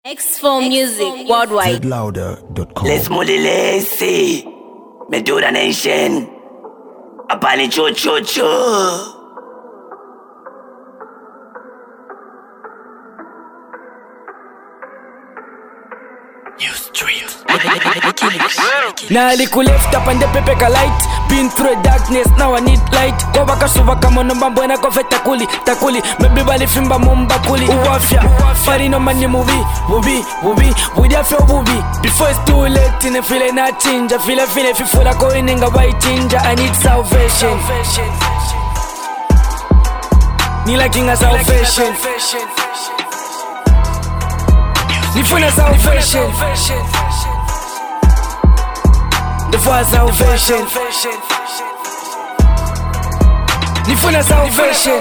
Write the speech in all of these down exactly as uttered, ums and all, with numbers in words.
X four Music Worldwide. zed louder dot com. Les Mulilesi Medura Nation Apani Cho Cho Cho. Now I liku left up and the pepeka light. Been through the darkness, now I need light. Kwa baka suva kama nomba mbwena kofe takuli Takuli, maybe bali fimba mumba kuli Uwafya, fari no mani movie Wubi, wubi, wudi afya wubi Before it's too late, in a feel na chinja Feel a feel if you full of going in a white ginger I need salvation Nila king of salvation Nifuna salvation The for salvation Nifuna salvation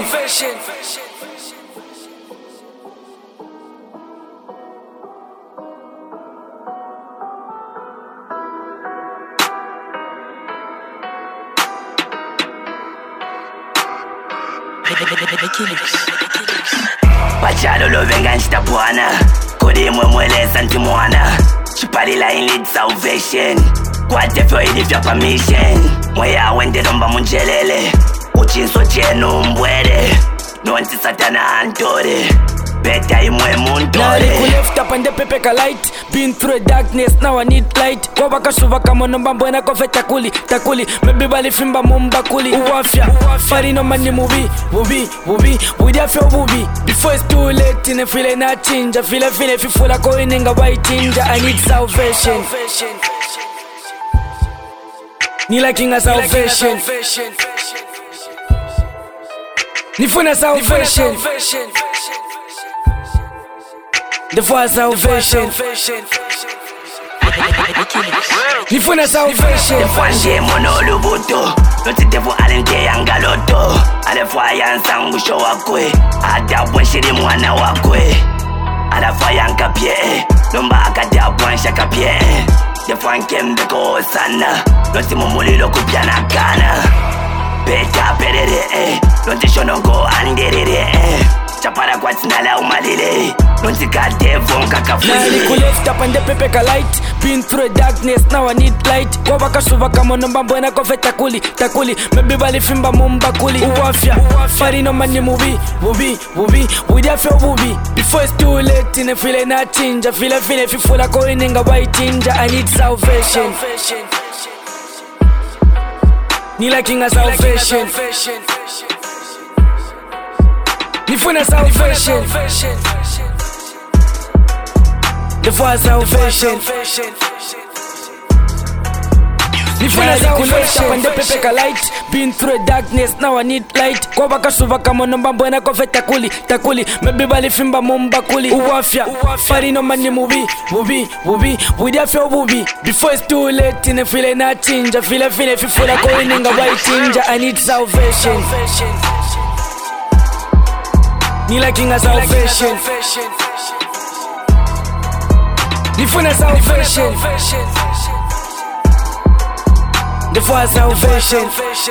Pachalo lo venga nchita bwana Kodi mwe mweleza nti mwana Chipalila in need salvation Kwate fyo ili fya permission Mweya wende nomba munjelele Uchinso chenu mbwede Nonti satana antore Beta imwe Now I muntore left up and the pepeka light. Been through the darkness, now I need light. Kwa baka suva kama nomba mbwena kofe takuli Takuli, maybe bali fimba mumba kuli Uwafya, fari no mani movie Wubi, wubi, wudi afya wubi Before it's too late, in a feel na chinja Feel a feel if you full of going in a white ginger I need salvation Nila king of salvation Nifuna salvation The for salvation Nifuna salvation Defanje mono lubuto Noti defu alente yangaloto Alefwa yansangu sho wakwe Adabwe shiri mwana wakwe Alafwa yankapye Nomba akadabwa shakapye Defwa nkembeko sana Noti mumulilo kupyana kana Beta perere Noti shonongo anderere Chapara kwa tinala umalile Noti kadevo nkakafuzi Now I liku left up and the pepeka light. Been through the darkness, now I need light. Kwa baka suva kama nomba mbwena kofe takuli Takuli, maybe bali fimba mumba kuli Uwafya, fari no mani movie Wubi, wubi, wudi afya wubi Before it's too late, in a feel na chinja Feel a feel if you full of going in a white ginger I need salvation Nila king of salvation Nifuna salvation The for salvation Nifuna salvation and the pepeka light. Been through the darkness, now I need light. Kwa baka suva kama nomba mbwena kofe takuli Takuli, maybe bali fimba mumba kuli Uwafya, fari no mani movie Wubi, wubi, wudi afya wubi Before it's too late, in a feel na chinja Feel a feel if you full of going in a white ginger I need salvation Nila king of salvation Nifuna salvation The for salvation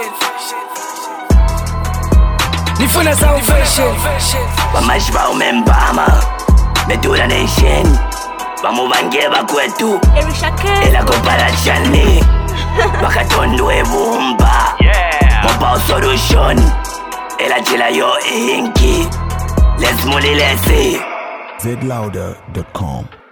Nifuna salvation Wamashba umembama Medura Nation Bamubangeba kwetu Ela komparachani Bakatondwe bumba Mobile solution Ela jila yo inki Les Mulilesi zed louder dot com.